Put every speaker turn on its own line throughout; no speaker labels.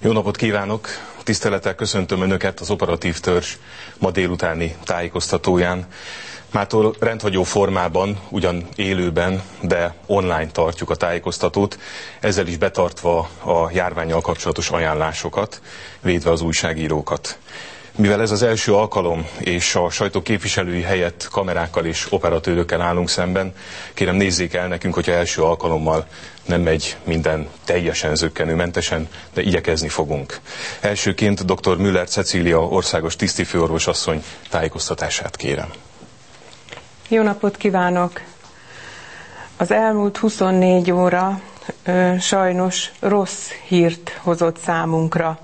Jó napot kívánok! Tisztelettel köszöntöm Önöket az operatív törzs ma délutáni tájékoztatóján. Mától rendhagyó formában, ugyan élőben, de online tartjuk a tájékoztatót, ezzel is betartva a járvánnyal kapcsolatos ajánlásokat, védve az újságírókat. Mivel ez az első alkalom, és a sajtó képviselői helyett kamerákkal és operatőrökkel állunk szemben, kérem nézzék el nekünk, hogyha első alkalommal nem megy minden teljesen zökkenőmentesen, de igyekezni fogunk. Elsőként dr. Müller Cecília országos tisztifőorvos asszony tájékoztatását kérem.
Jó napot kívánok! Az elmúlt 24 óra sajnos rossz hírt hozott számunkra.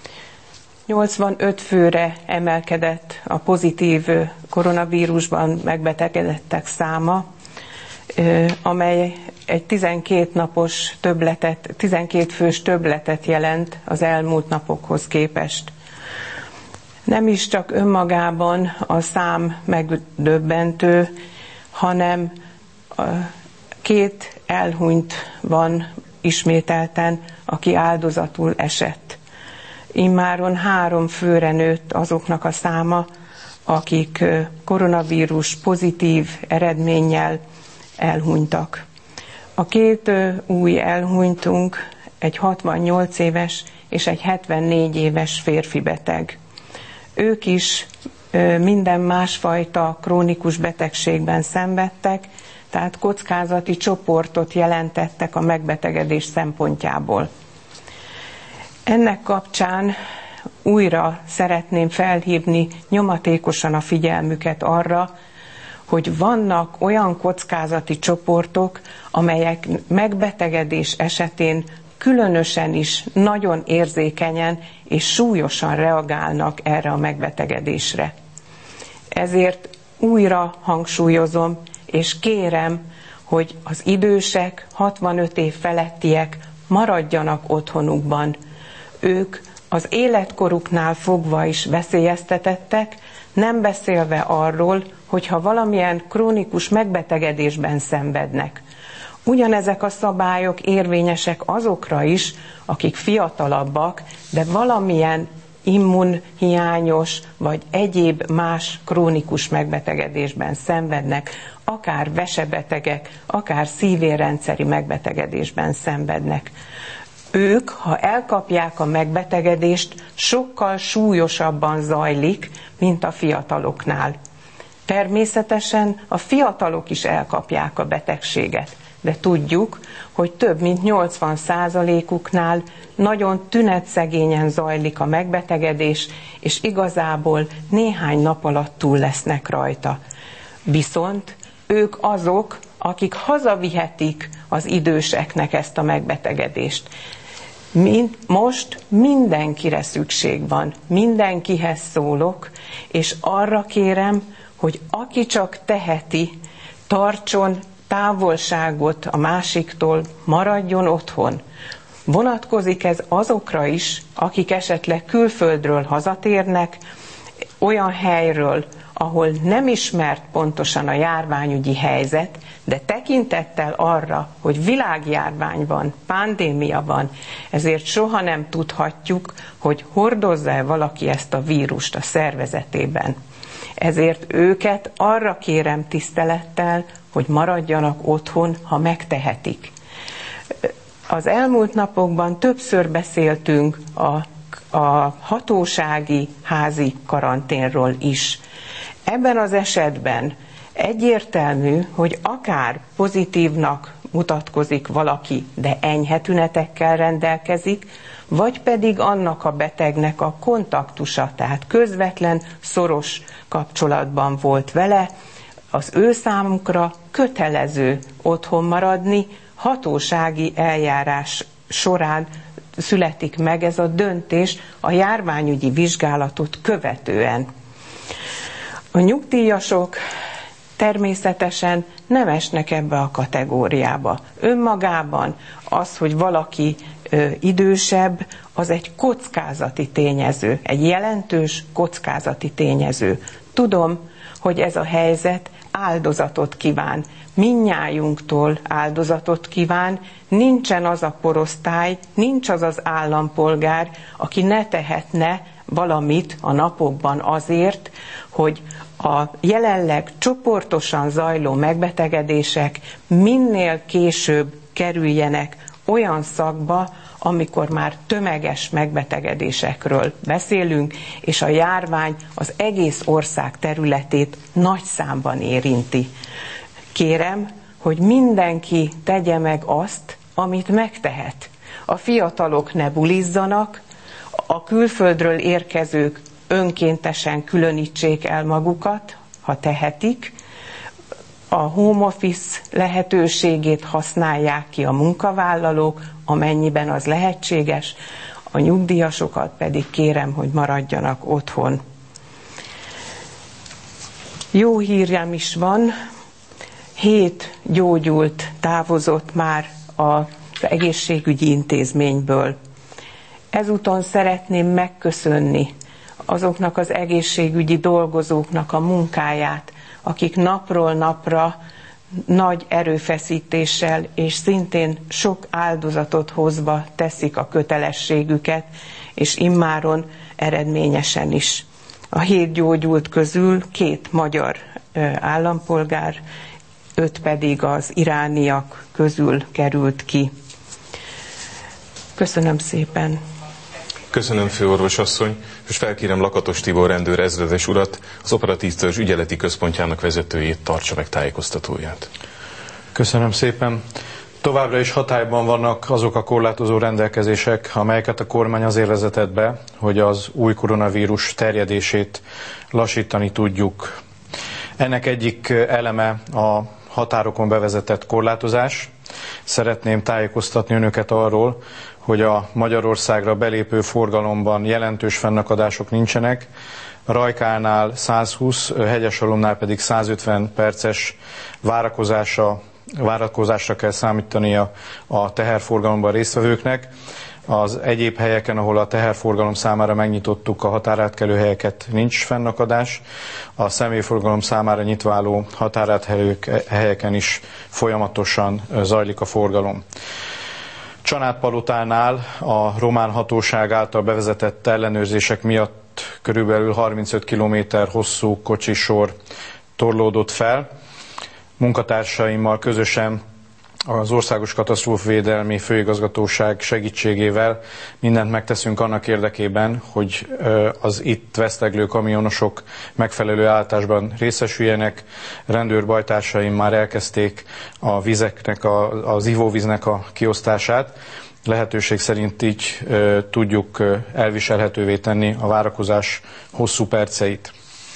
85 főre emelkedett a pozitív koronavírusban megbetegedettek száma, amely egy 12 fős többletet jelent az elmúlt napokhoz képest. Nem is csak önmagában a szám megdöbbentő, hanem 2 elhunyt van ismételten, aki áldozatul esett. Immáron 3 főre nőtt azoknak a száma, akik koronavírus pozitív eredménnyel elhunytak. A 2 új elhunytunk egy 68 éves és egy 74 éves férfi beteg. Ők is minden másfajta krónikus betegségben szenvedtek, tehát kockázati csoportot jelentettek a megbetegedés szempontjából. Ennek kapcsán újra szeretném felhívni nyomatékosan a figyelmüket arra, hogy vannak olyan kockázati csoportok, amelyek megbetegedés esetén különösen is nagyon érzékenyen és súlyosan reagálnak erre a megbetegedésre. Ezért újra hangsúlyozom, és kérem, hogy az idősek, 65 év felettiek maradjanak otthonukban. Ők az életkoruknál fogva is veszélyeztetettek, nem beszélve arról, hogyha valamilyen krónikus megbetegedésben szenvednek. Ugyanezek a szabályok érvényesek azokra is, akik fiatalabbak, de valamilyen immunhiányos vagy egyéb más krónikus megbetegedésben szenvednek, akár vesebetegek, akár szívérrendszeri megbetegedésben szenvednek. Ők, ha elkapják a megbetegedést, sokkal súlyosabban zajlik, mint a fiataloknál. Természetesen a fiatalok is elkapják a betegséget, de tudjuk, hogy több mint 80%-uknál nagyon tünetszegényen zajlik a megbetegedés, és igazából néhány nap alatt túl lesznek rajta. Viszont ők azok, akik hazavihetik az időseknek ezt a megbetegedést. Most mindenkire szükség van, mindenkihez szólok, és arra kérem, hogy aki csak teheti, tartson távolságot a másiktól, maradjon otthon. Vonatkozik ez azokra is, akik esetleg külföldről hazatérnek, olyan helyről, ahol nem ismert pontosan a járványügyi helyzet, de tekintettel arra, hogy világjárvány van, pandémia van, ezért soha nem tudhatjuk, hogy hordozza-e valaki ezt a vírust a szervezetében. Ezért őket arra kérem tisztelettel, hogy maradjanak otthon, ha megtehetik. Az elmúlt napokban többször beszéltünk a hatósági házi karanténról is. Ebben az esetben egyértelmű, hogy akár pozitívnak mutatkozik valaki, de enyhe tünetekkel rendelkezik, vagy pedig annak a betegnek a kontaktusa, tehát közvetlen, szoros kapcsolatban volt vele, az ő számukra kötelező otthon maradni, hatósági eljárás során születik meg ez a döntés a járványügyi vizsgálatot követően. A nyugdíjasok természetesen nem esnek ebbe a kategóriába. Önmagában az, hogy valaki idősebb, az egy kockázati tényező, egy jelentős kockázati tényező. Tudom, hogy ez a helyzet áldozatot kíván. Mindnyájunktól áldozatot kíván. Nincsen az a korosztály, nincs az az állampolgár, aki ne tehetne valamit a napokban azért, hogy a jelenleg csoportosan zajló megbetegedések minél később kerüljenek olyan szakba, amikor már tömeges megbetegedésekről beszélünk, és a járvány az egész ország területét nagy számban érinti. Kérem, hogy mindenki tegye meg azt, amit megtehet. A fiatalok ne bulizzanak, a külföldről érkezők önkéntesen különítsék el magukat, ha tehetik, a home office lehetőségét használják ki a munkavállalók, amennyiben az lehetséges, a nyugdíjasokat pedig kérem, hogy maradjanak otthon. Jó hírem is van, 7 gyógyult távozott már az egészségügyi intézményből. Ezúton szeretném megköszönni azoknak az egészségügyi dolgozóknak a munkáját, akik napról napra nagy erőfeszítéssel és szintén sok áldozatot hozva teszik a kötelességüket, és immáron eredményesen is. A 7 gyógyult közül 2 magyar állampolgár, 5 pedig az irániak közül került ki. Köszönöm szépen!
Köszönöm, főorvos asszony, és felkérem Lakatos Tibor rendőr ezredes urat, az operatív törzs ügyeleti központjának vezetőjét, tartsa meg tájékoztatóját.
Köszönöm szépen. Továbbra is hatályban vannak azok a korlátozó rendelkezések, amelyeket a kormány azért vezetett be, hogy az új koronavírus terjedését lassítani tudjuk. Ennek egyik eleme a határokon bevezetett korlátozás. Szeretném tájékoztatni önöket arról, hogy a Magyarországra belépő forgalomban jelentős fennakadások nincsenek. Rajkánál 120, Hegyesalomnál pedig 150 perces várakozásra kell számítania a teherforgalomban résztvevőknek. Az egyéb helyeken, ahol a teherforgalom számára megnyitottuk a határátkelő helyeket, nincs fennakadás. A személyforgalom számára nyitva álló határátkelő helyeken is folyamatosan zajlik a forgalom. Csanádpalotánál a román hatóság által bevezetett ellenőrzések miatt körülbelül 35 km hosszú kocsisor torlódott fel. Munkatársaimmal közösen az Országos Katasztrófavédelmi Főigazgatóság segítségével mindent megteszünk annak érdekében, hogy az itt veszteglő kamionosok megfelelő állításban részesüljenek. Rendőrbajtársaim már elkezdték a vizeknek, az ivóvíznek a kiosztását. Lehetőség szerint így tudjuk elviselhetővé tenni a várakozás hosszú perceit.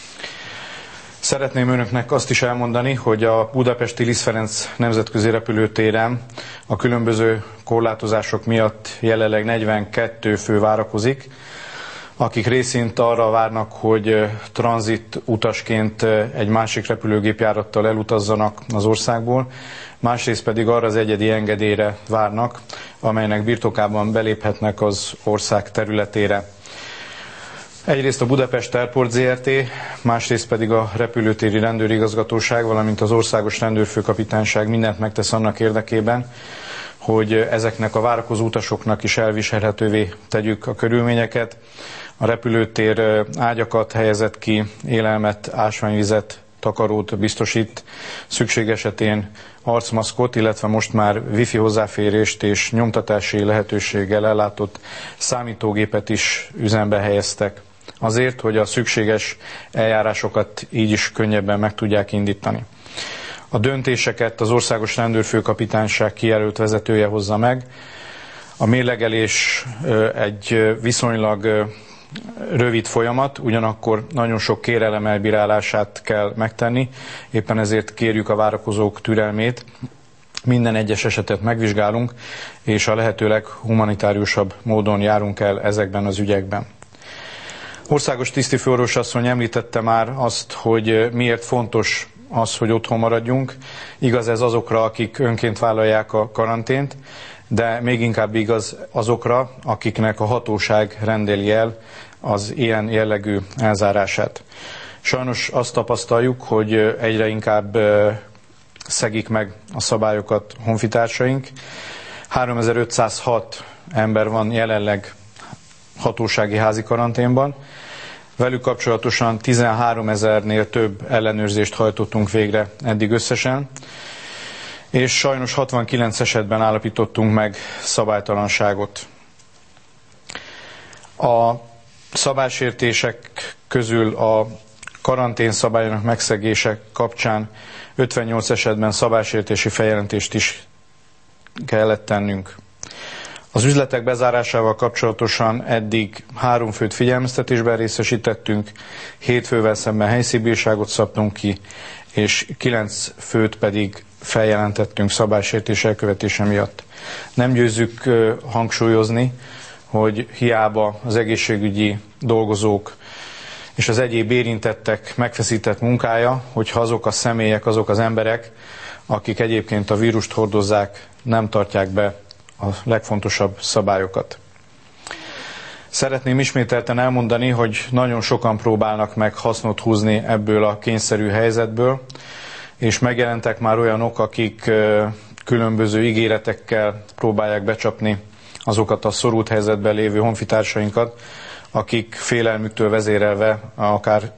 Szeretném önöknek azt is elmondani, hogy a budapesti Liszt Ferenc nemzetközi repülőtéren a különböző korlátozások miatt jelenleg 42 fő várakozik, akik részint arra várnak, hogy tranzit utasként egy másik repülőgépjárattal elutazzanak az országból, másrészt pedig arra az egyedi engedélyre várnak, amelynek birtokában beléphetnek az ország területére. Egyrészt a Budapest Airport Zrt., másrészt pedig a repülőtéri rendőrigazgatóság, valamint az Országos Rendőrfőkapitányság mindent megtesz annak érdekében, hogy ezeknek a várakozó utasoknak is elviselhetővé tegyük a körülményeket. A repülőtér ágyakat helyezett ki, élelmet, ásványvizet, takarót biztosít, szükség esetén arcmaszkot, illetve most már wifi hozzáférést és nyomtatási lehetőséggel ellátott számítógépet is üzembe helyeztek. Azért, hogy a szükséges eljárásokat így is könnyebben meg tudják indítani. A döntéseket az Országos Rendőrfőkapitányság kijelölt vezetője hozza meg. A mérlegelés egy viszonylag rövid folyamat, ugyanakkor nagyon sok kérelem elbírálását kell megtenni, éppen ezért kérjük a várakozók türelmét. Minden egyes esetet megvizsgálunk, és a lehető leghumanitáriusabb módon járunk el ezekben az ügyekben. Országos tisztifőorvos asszony említette már azt, hogy miért fontos az, hogy otthon maradjunk. Igaz ez azokra, akik önként vállalják a karantént, de még inkább igaz azokra, akiknek a hatóság rendeli el az ilyen jellegű elzárását. Sajnos azt tapasztaljuk, hogy egyre inkább szegik meg a szabályokat honfitársaink. 3506 ember van jelenleg hatósági házi karanténban. Velük kapcsolatosan 13 000-nél több ellenőrzést hajtottunk végre eddig összesen, és sajnos 69 esetben állapítottunk meg szabálytalanságot. A szabálysértések közül a karantén szabályának megszegése kapcsán 58 esetben szabálysértési feljelentést is kellett tennünk. Az üzletek bezárásával kapcsolatosan eddig 3 főt figyelmeztetésben részesítettünk, 7 fővel szemben helyszínbírságot szabtunk ki, és 9 főt pedig feljelentettünk szabálysértés elkövetése miatt. Nem győzzük hangsúlyozni, hogy hiába az egészségügyi dolgozók és az egyéb érintettek megfeszített munkája, hogyha azok a személyek, azok az emberek, akik egyébként a vírust hordozzák, nem tartják be a legfontosabb szabályokat. Szeretném ismételten elmondani, hogy nagyon sokan próbálnak meg hasznot húzni ebből a kényszerű helyzetből, és megjelentek már olyanok, akik különböző ígéretekkel próbálják becsapni azokat a szorult helyzetben lévő honfitársainkat, akik félelmüktől vezérelve akár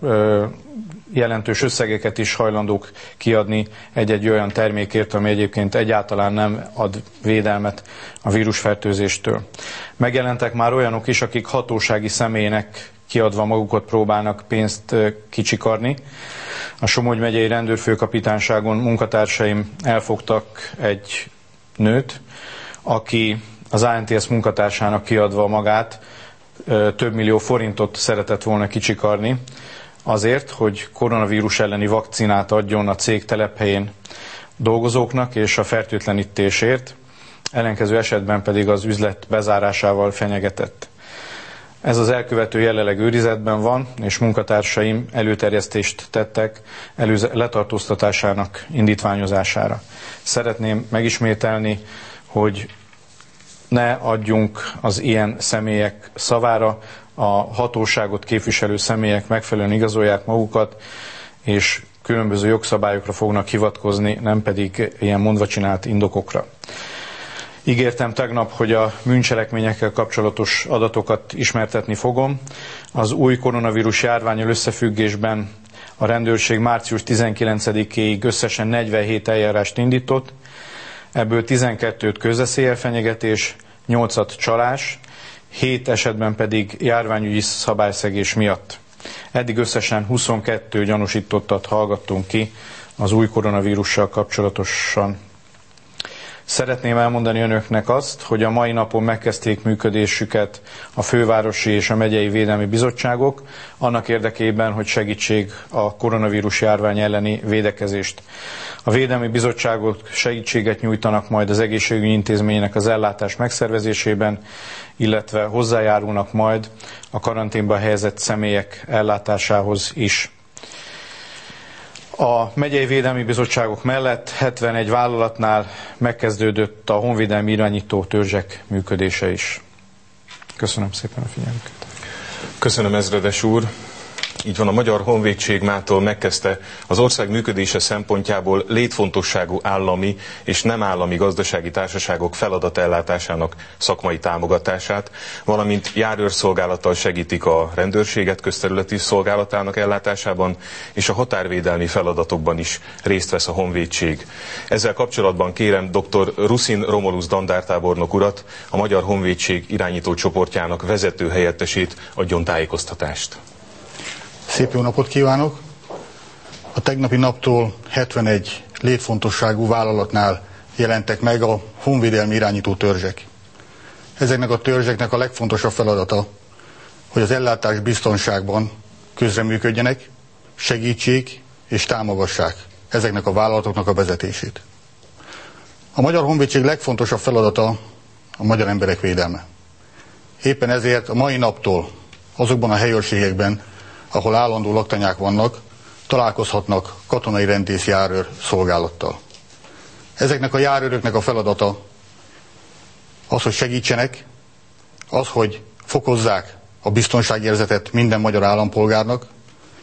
jelentős összegeket is hajlandók kiadni egy-egy olyan termékért, ami egyébként egyáltalán nem ad védelmet a vírusfertőzéstől. Megjelentek már olyanok is, akik hatósági személynek kiadva magukat próbálnak pénzt kicsikarni. A Somogy megyei rendőrfőkapitányságon munkatársaim elfogtak egy nőt, aki az ANTS munkatársának kiadva magát több millió forintot szeretett volna kicsikarni, azért, hogy koronavírus elleni vakcinát adjon a cég telephelyén dolgozóknak és a fertőtlenítésért, ellenkező esetben pedig az üzlet bezárásával fenyegetett. Ez az elkövető jelenleg őrizetben van, és munkatársaim előterjesztést tettek letartóztatásának indítványozására. Szeretném megismételni, hogy ne adjunk az ilyen személyek szavára, a hatóságot képviselő személyek megfelelően igazolják magukat, és különböző jogszabályokra fognak hivatkozni, nem pedig ilyen mondva csinált indokokra. Ígértem tegnap, hogy a bűncselekményekkel kapcsolatos adatokat ismertetni fogom. Az új koronavírus járvánnyal összefüggésben a rendőrség március 19-éig összesen 47 eljárást indított, ebből 12-t közveszéllyel fenyegetés, 8-at csalás, 7 esetben pedig járványügyi szabályszegés miatt. Eddig összesen 22 gyanúsítottat hallgattunk ki az új koronavírussal kapcsolatosan. Szeretném elmondani önöknek azt, hogy a mai napon megkezdték működésüket a fővárosi és a megyei védelmi bizottságok, annak érdekében, hogy segítsék a koronavírus járvány elleni védekezést. A védelmi bizottságok segítséget nyújtanak majd az egészségügyi intézménynek az ellátás megszervezésében, illetve hozzájárulnak majd a karanténba helyezett személyek ellátásához is. A megyei védelmi bizottságok mellett 71 vállalatnál megkezdődött a honvédelmi irányító törzsek működése is. Köszönöm szépen a figyelmüket.
Köszönöm, ezredes úr. Így van, a Magyar Honvédség mától megkezdte az ország működése szempontjából létfontosságú állami és nem állami gazdasági társaságok feladatellátásának szakmai támogatását, valamint járőrszolgálattal segítik a rendőrséget közterületi szolgálatának ellátásában, és a határvédelmi feladatokban is részt vesz a honvédség. Ezzel kapcsolatban kérem dr. Ruszin Romulus dandártábornok urat, a Magyar Honvédség irányító csoportjának vezető helyettesét adjon tájékoztatást.
Szép jó napot kívánok! A tegnapi naptól 71 létfontosságú vállalatnál jelentek meg a honvédelmi irányító törzsek. Ezeknek a törzseknek a legfontosabb feladata, hogy az ellátás biztonságban közreműködjenek, segítsék és támogassák ezeknek a vállalatoknak a vezetését. A Magyar Honvédség legfontosabb feladata a magyar emberek védelme. Éppen ezért a mai naptól azokban a helyőrségekben, ahol állandó laktanyák vannak, találkozhatnak katonai rendész járőr szolgálattal. Ezeknek a járőröknek a feladata az, hogy segítsenek, az, hogy fokozzák a biztonságérzetet minden magyar állampolgárnak,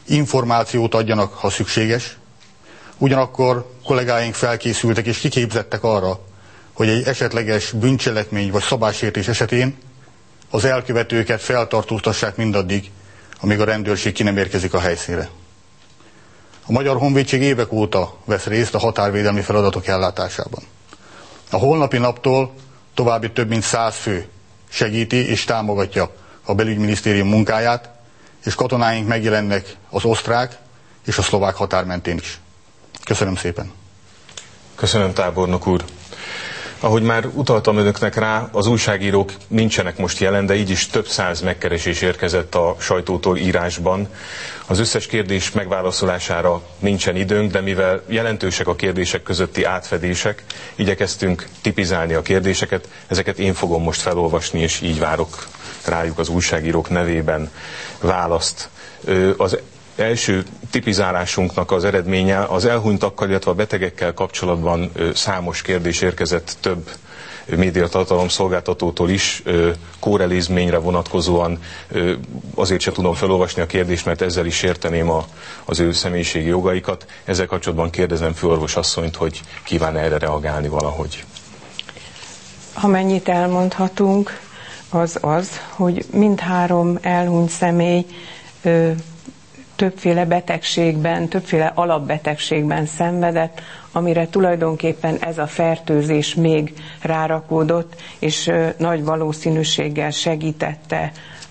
információt adjanak, ha szükséges. Ugyanakkor kollégáink felkészültek és kiképzettek arra, hogy egy esetleges bűncselekmény vagy szabálysértés esetén az elkövetőket feltartóztassák mindaddig, amíg a rendőrség ki nem érkezik a helyszínre. A Magyar Honvédség évek óta vesz részt a határvédelmi feladatok ellátásában. A holnapi naptól további több mint 100 fő segíti és támogatja a belügyminisztérium munkáját, és katonáink megjelennek az osztrák és a szlovák határ mentén is. Köszönöm szépen!
Köszönöm, tábornok úr! Ahogy már utaltam önöknek rá, az újságírók nincsenek most jelen, de így is több száz megkeresés érkezett a sajtótól írásban. Az összes kérdés megválaszolására nincsen időnk, de mivel jelentősek a kérdések közötti átfedések, igyekeztünk tipizálni a kérdéseket, ezeket én fogom most felolvasni, és így várok rájuk az újságírók nevében választ. Az első tipizálásunknak az eredménye az elhunytakkal, illetve a betegekkel kapcsolatban számos kérdés érkezett több médiatartalom szolgáltatótól is, kórelizményre vonatkozóan. Azért sem tudom felolvasni a kérdést, mert ezzel is sérteném az ő személyiségi jogaikat. Ezzel kapcsolatban kérdezem főorvosasszonyt, hogy kíván erre reagálni valahogy.
Amennyit elmondhatunk, az, hogy mindhárom elhunyt személy többféle betegségben, többféle alapbetegségben szenvedett, amire tulajdonképpen ez a fertőzés még rárakódott, és nagy valószínűséggel segítette,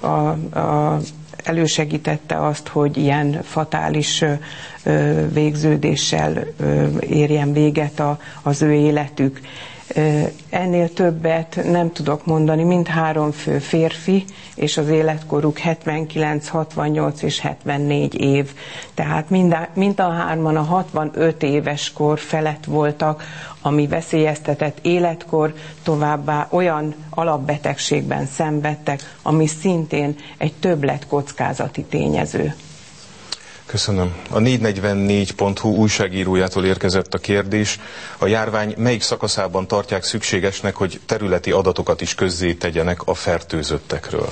elősegítette azt, hogy ilyen fatális végződéssel érjen véget az ő életük. Ennél többet nem tudok mondani, mindhárom fő férfi, és az életkoruk 79, 68 és 74 év. Tehát mind a hárman a 65 éves kor felett voltak, ami veszélyeztetett életkor, továbbá olyan alapbetegségben szenvedtek, ami szintén egy többlet kockázati tényező.
Köszönöm. A 444.hu újságírójától érkezett a kérdés. A járvány melyik szakaszában tartják szükségesnek, hogy területi adatokat is közzé tegyenek a fertőzöttekről?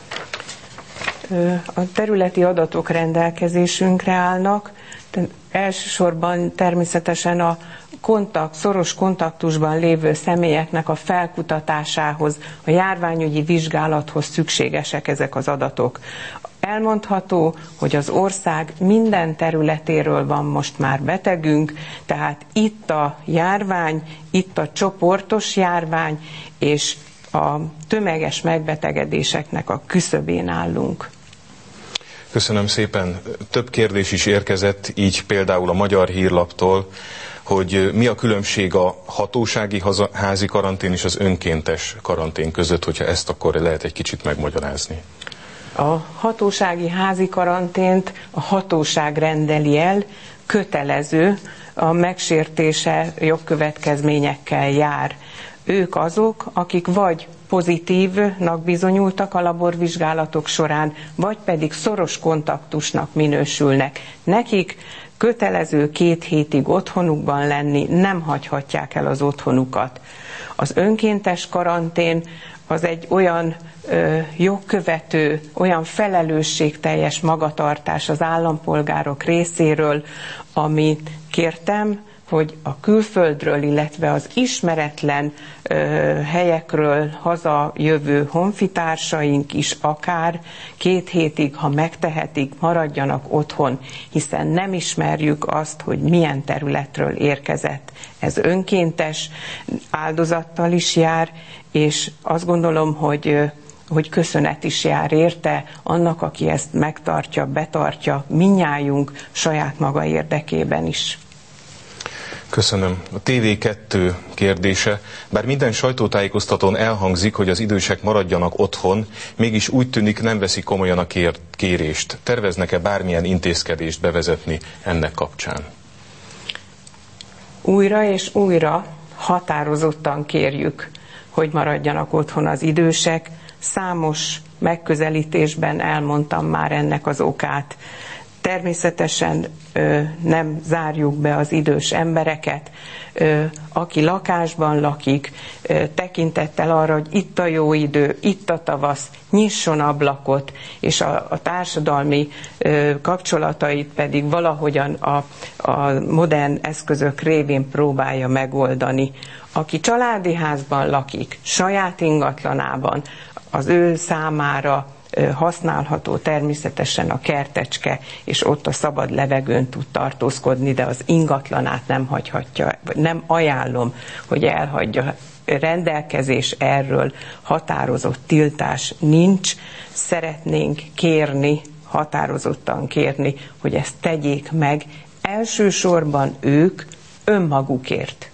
A területi adatok rendelkezésünkre állnak. Elsősorban természetesen a szoros kontaktusban lévő személyeknek a felkutatásához, a járványügyi vizsgálathoz szükségesek ezek az adatok. Elmondható, hogy az ország minden területéről van most már betegünk, tehát itt a járvány, itt a csoportos járvány, és a tömeges megbetegedéseknek a küszöbén állunk.
Köszönöm szépen. Több kérdés is érkezett, így például a Magyar Hírlaptól, hogy mi a különbség a hatósági házi karantén és az önkéntes karantén között, hogyha ezt akkor lehet egy kicsit megmagyarázni.
A hatósági házi karantént a hatóság rendeli el, kötelező, a megsértése jogkövetkezményekkel jár. Ők azok, akik vagy pozitívnak bizonyultak a laborvizsgálatok során, vagy pedig szoros kontaktusnak minősülnek. Nekik kötelező 2 hétig otthonukban lenni, nem hagyhatják el az otthonukat. Az önkéntes karantén az egy olyan jogkövető, olyan felelősségteljes magatartás az állampolgárok részéről, amit kértem, hogy a külföldről, illetve az ismeretlen helyekről hazajövő honfitársaink is akár 2 hétig, ha megtehetik, maradjanak otthon, hiszen nem ismerjük azt, hogy milyen területről érkezett. Ez önkéntes, áldozattal is jár, és azt gondolom, hogy köszönet is jár érte annak, aki ezt megtartja, betartja, mindnyájunk saját maga érdekében is.
Köszönöm. A TV2 kérdése. Bár minden sajtótájékoztatón elhangzik, hogy az idősek maradjanak otthon, mégis úgy tűnik, nem veszik komolyan a kérést. Terveznek-e bármilyen intézkedést bevezetni ennek kapcsán?
Újra és újra határozottan kérjük, hogy maradjanak otthon az idősek. Számos megközelítésben elmondtam már ennek az okát. Természetesen nem zárjuk be az idős embereket, aki lakásban lakik, tekintettel arra, hogy itt a jó idő, itt a tavasz, nyisson ablakot, és a társadalmi kapcsolatait pedig valahogyan a modern eszközök révén próbálja megoldani. Aki családi házban lakik, saját ingatlanában, az ő számára használható természetesen a kertecske, és ott a szabad levegőn tud tartózkodni, de az ingatlanát nem hagyhatja, vagy nem ajánlom, hogy elhagyja. Rendelkezés erről, határozott tiltás nincs. Szeretnénk kérni, határozottan kérni, hogy ezt tegyék meg, elsősorban ők önmagukért.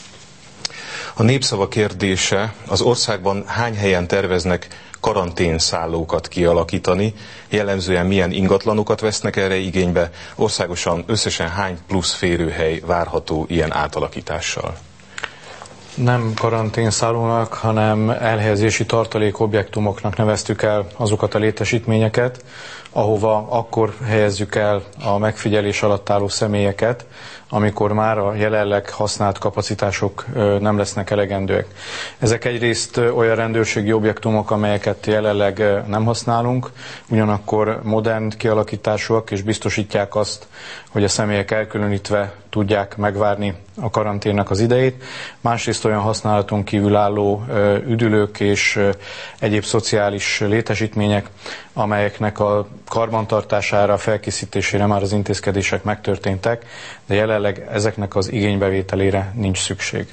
A népszava kérdése: az országban hány helyen terveznek karanténszállókat kialakítani, jellemzően milyen ingatlanokat vesznek erre igénybe, országosan összesen hány plusz férőhely várható ilyen átalakítással?
Nem karanténszállónak, hanem elhelyezési tartalékobjektumoknak neveztük el azokat a létesítményeket, ahova akkor helyezzük el a megfigyelés alatt álló személyeket, amikor már a jelenleg használt kapacitások nem lesznek elegendőek. Ezek egyrészt olyan rendőrségi objektumok, amelyeket jelenleg nem használunk, ugyanakkor modern kialakításúak, és biztosítják azt, hogy a személyek elkülönítve tudják megvárni a karanténnak az idejét. Másrészt olyan használaton kívül álló üdülők és egyéb szociális létesítmények, amelyeknek a karbantartására, felkészítésére már az intézkedések megtörténtek, de jelenleg ezeknek az igénybevételére nincs szükség.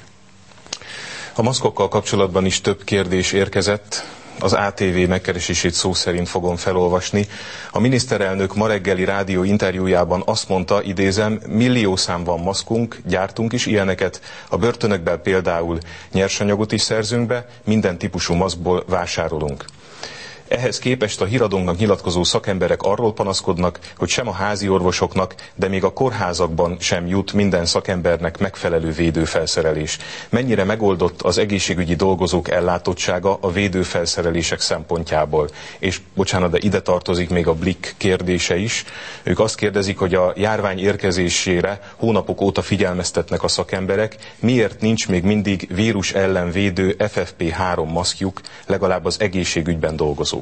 A maszkokkal kapcsolatban is több kérdés érkezett. Az ATV megkeresését szó szerint fogom felolvasni. A miniszterelnök ma reggeli rádió interjújában azt mondta, idézem: milliószám van maszkunk, gyártunk is ilyeneket, a börtönökben például nyersanyagot is szerzünk be, minden típusú maszkból vásárolunk. Ehhez képest a híradónknak nyilatkozó szakemberek arról panaszkodnak, hogy sem a házi orvosoknak, de még a kórházakban sem jut minden szakembernek megfelelő védőfelszerelés. Mennyire megoldott az egészségügyi dolgozók ellátottsága a védőfelszerelések szempontjából? És bocsánat, de ide tartozik még a Blick kérdése is. Ők azt kérdezik, hogy a járvány érkezésére hónapok óta figyelmeztetnek a szakemberek, miért nincs még mindig vírus ellen védő FFP3 maszkjuk legalább az egészségügyben dolgozók.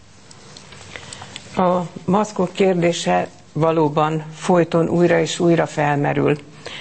A maszkok kérdése valóban folyton újra és újra felmerül.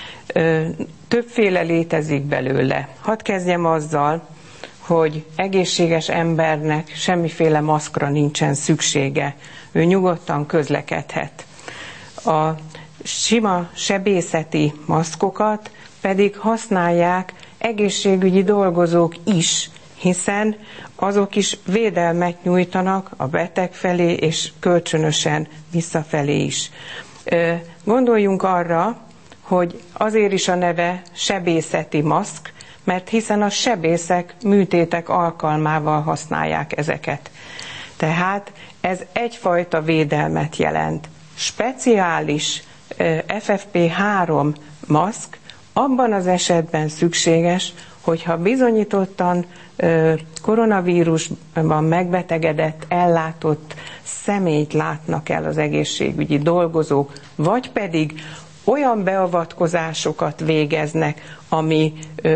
Többféle létezik belőle. Hadd kezdjem azzal, hogy egészséges embernek semmiféle maszkra nincsen szüksége. Ő nyugodtan közlekedhet. A sima sebészeti maszkokat pedig használják egészségügyi dolgozók is, hiszen azok is védelmet nyújtanak a beteg felé, és kölcsönösen visszafelé is. Gondoljunk arra, hogy azért is a neve sebészeti maszk, mert hiszen a sebészek műtétek alkalmával használják ezeket. Tehát ez egyfajta védelmet jelent. Speciális FFP3 maszk abban az esetben szükséges, hogyha bizonyítottan koronavírusban megbetegedett, ellátott személyt látnak el az egészségügyi dolgozók, vagy pedig olyan beavatkozásokat végeznek, ami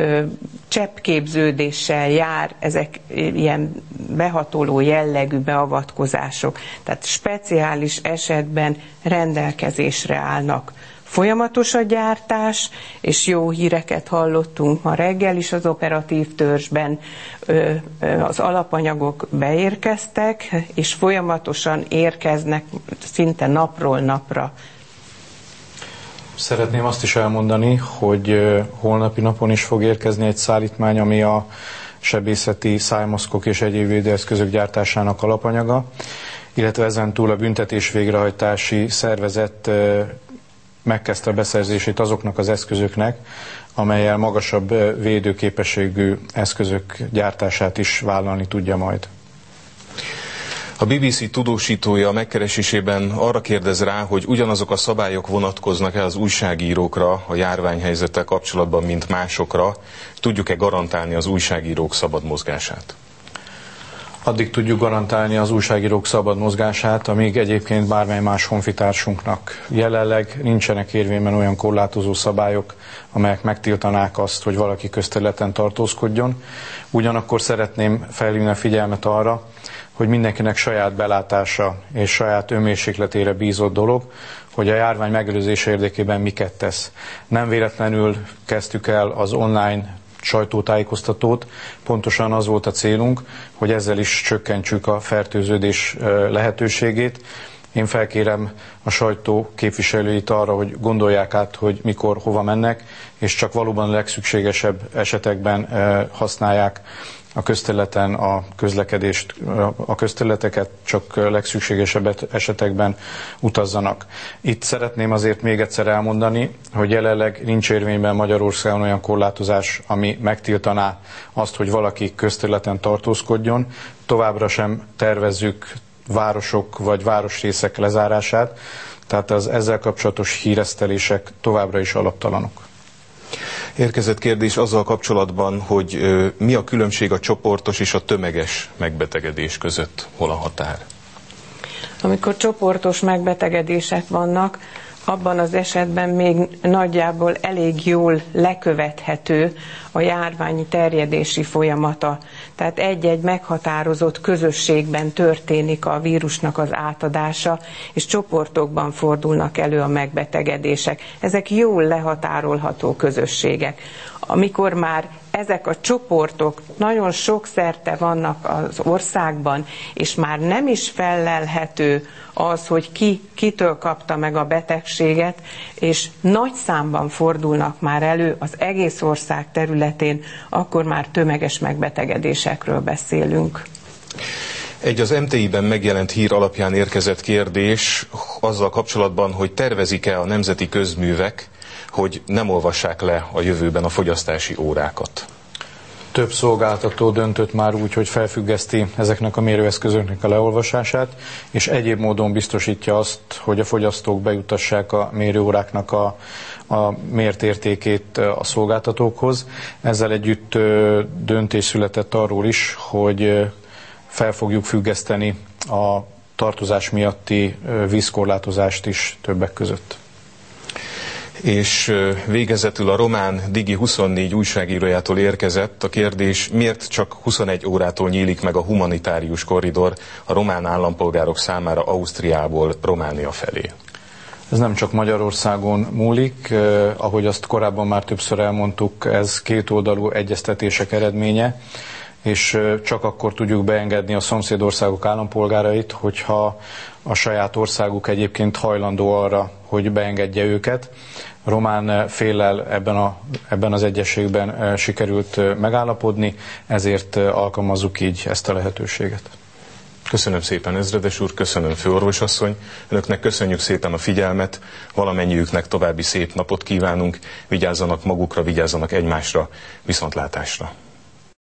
cseppképződéssel jár, ezek ilyen behatoló jellegű beavatkozások, tehát speciális esetben rendelkezésre állnak. Folyamatos a gyártás, és jó híreket hallottunk ma reggel is az operatív törzsben. Az alapanyagok beérkeztek, és folyamatosan érkeznek szinte napról napra.
Szeretném azt is elmondani, hogy holnapi napon is fog érkezni egy szállítmány, ami a sebészeti szájmaszkok és egyéb védőeszközök gyártásának alapanyaga, illetve ezen túl a büntetés végrehajtási szervezet megkezdte a beszerzését azoknak az eszközöknek, amellyel magasabb védőképességű eszközök gyártását is vállalni tudja majd.
A BBC tudósítója a megkeresésében arra kérdez rá, hogy ugyanazok a szabályok vonatkoznak-e az újságírókra a járványhelyzettel kapcsolatban, mint másokra. Tudjuk-e garantálni az újságírók szabad mozgását?
Addig tudjuk garantálni az újságírók szabad mozgását, amíg egyébként bármely más honfitársunknak. Jelenleg nincsenek érvényben olyan korlátozó szabályok, amelyek megtiltanák azt, hogy valaki közterületen tartózkodjon. Ugyanakkor szeretném felhívni a figyelmet arra, hogy mindenkinek saját belátása és saját önmérsékletére bízott dolog, hogy a járvány megelőzése érdekében miket tesz. Nem véletlenül kezdtük el az online sajtótájékoztatót, pontosan az volt a célunk, hogy ezzel is csökkentsük a fertőződés lehetőségét. Én felkérem a sajtó képviselőit arra, hogy gondolják át, hogy mikor, hova mennek, és csak valóban a legszükségesebb esetekben használják a közterületen a közlekedést, a közterületeket csak legszükségesebb esetekben utazzanak. Itt szeretném azért még egyszer elmondani, hogy jelenleg nincs érvényben Magyarországon olyan korlátozás, ami megtiltaná azt, hogy valaki közterületen tartózkodjon. Továbbra sem tervezzük városok vagy városrészek lezárását, tehát az ezzel kapcsolatos híresztelések továbbra is alaptalanok.
Érkezett kérdés azzal kapcsolatban, hogy mi a különbség a csoportos és a tömeges megbetegedés között, hol a határ?
Amikor csoportos megbetegedések vannak, abban az esetben még nagyjából elég jól lekövethető a járvány terjedési folyamata. Tehát egy-egy meghatározott közösségben történik a vírusnak az átadása, és csoportokban fordulnak elő a megbetegedések. Ezek jól lehatárolható közösségek. Amikor már ezek a csoportok nagyon sok szerte vannak az országban, és már nem is fellelhető az, hogy kitől kapta meg a betegséget, és nagy számban fordulnak már elő az egész ország területén, akkor már tömeges megbetegedésekről beszélünk.
Egy az MTI-ben megjelent hír alapján érkezett kérdés azzal kapcsolatban, hogy tervezik-e a nemzeti közművek, hogy nem olvassák le a jövőben a fogyasztási órákat.
Több szolgáltató döntött már úgy, hogy felfüggeszti ezeknek a mérőeszközöknek a leolvasását, és egyéb módon biztosítja azt, hogy a fogyasztók bejutassák a mérőóráknak a mért értékét a szolgáltatókhoz. Ezzel együtt döntés született arról is, hogy fel fogjuk függeszteni a tartozás miatti vízkorlátozást is többek között.
És végezetül a román Digi24 újságírójától érkezett a kérdés, miért csak 21 órától nyílik meg a humanitárius korridor a román állampolgárok számára Ausztriából Románia felé?
Ez nem csak Magyarországon múlik, ahogy azt korábban már többször elmondtuk, ez kétoldalú egyeztetések eredménye, és csak akkor tudjuk beengedni a szomszédországok állampolgárait, hogyha a saját országuk egyébként hajlandó arra, hogy beengedje őket. A román féllel ebben az egyezségben sikerült megállapodni, ezért alkalmazzuk így ezt a lehetőséget.
Köszönöm szépen, ezredes úr, köszönöm, főorvosasszony. Önöknek köszönjük szépen a figyelmet, valamennyiüknek további szép napot kívánunk, vigyázzanak magukra, vigyázzanak egymásra, viszontlátásra.